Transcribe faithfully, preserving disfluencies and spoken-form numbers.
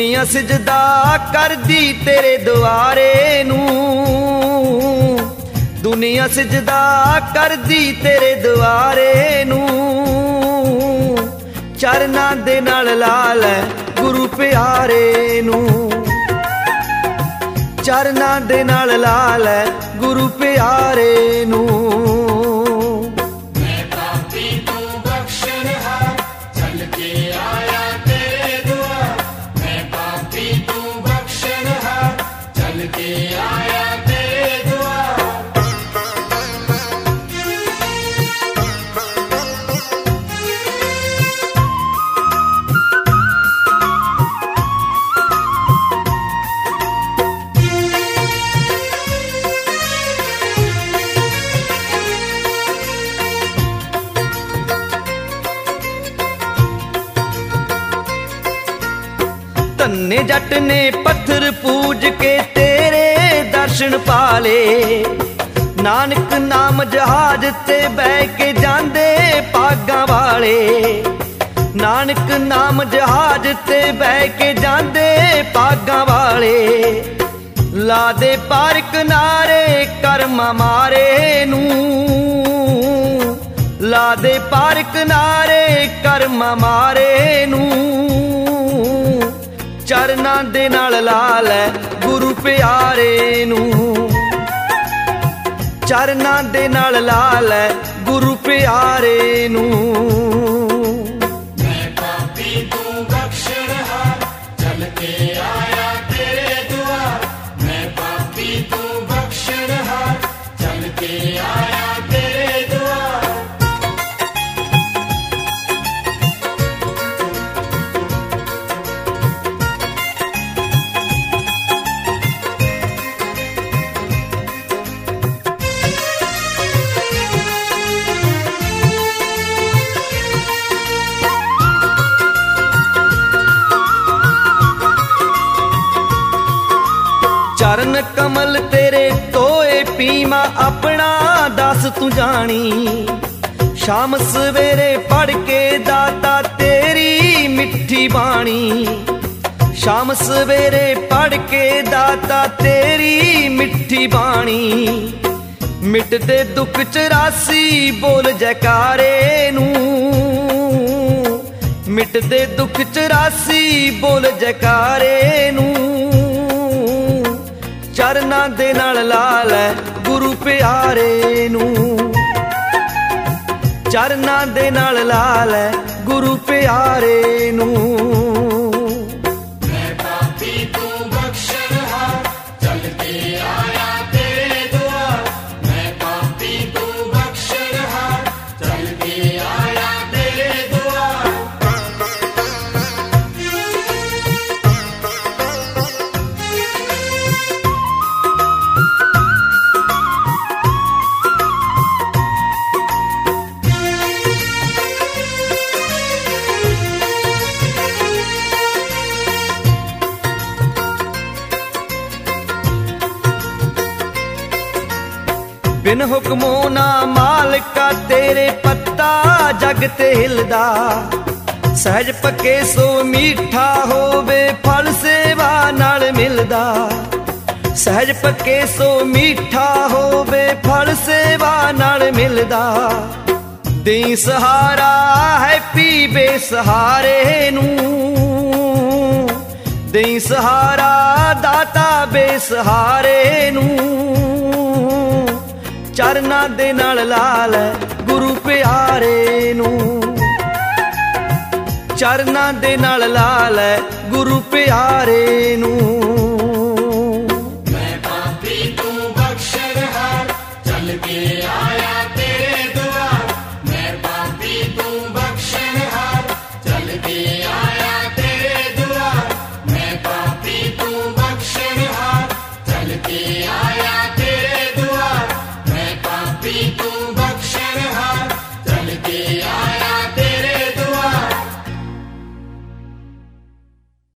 दुनिया सिजदा करदी तेरे द्वारे नूं, दुनिया सिजदा करदी तेरे द्वारे नूं, चरना दे नाल ला लै गुरु प्यारे नूं, चरना दे नाल ला लै गुरु प्यारे नूं। धन्ने जट ने पत्थर पूज के तेरे दर्शन पाले, नानक नाम जहाज ते बह के जांदे पागां वाले, नानक नाम जहाज ते बह के जांदे पागां वाले, ला दे पार किनारे कर्मा मारे नूं, ला दे पार किनारे कर्मा मारे नूं, चरना दे नाल ला लै गुरु प्यारे नूं, चरना दे नाल ला लै गुरु प्यारे नूं। मैं पापी तू बख्शनहार चल के आया तेरे द्वार, मैं पापी तू बख्शनहार चल के आया तेरे द्वार। चरण कमल तेरे तोए पीमा अपना दस तू जानी, शाम सवेरे पढ़ के दाता तेरी मिठी बाणी, शाम सवेरे पढ़ के दाता तेरी मिठी बाणी, मिट दे दुख चरासी बोल जयकारे नूं, मिट दे दुख चरासी बोल जयकारे नूं, चरना दे नाल ला लै गुरु प्यारे नूं, चरना दे नाल ला लै गुरु प्यारे नूं। मैं पापी तू बख्शनहार चल के आया तेरे द्वार, मैं पापी तू बख्शनहार चल के आया तेरे द्वार। बिन हुक्मो ना मालिका तेरे पत्ता जग ते हिलदा, सहज पके सो मीठा होवे फल सेवा नाल मिलदा, सहज पके सो मीठा होवे फल सेवा नाल मिलदा, देई सहारा है पी बेसहारे नूं, देई सहारा दाता बेसहारे नूं, चरना दे नाल ला लै गुरु प्यारे नूं, चरना दे नाल ला लै गुरु प्यारे नूं। मैं पापी तू बख्शनहार चल के आया तेरे द्वार, मैं पापी तू बख्शनहार चल के आया तेरे द्वार, मैं पापी तू बख्शनहार चल के आया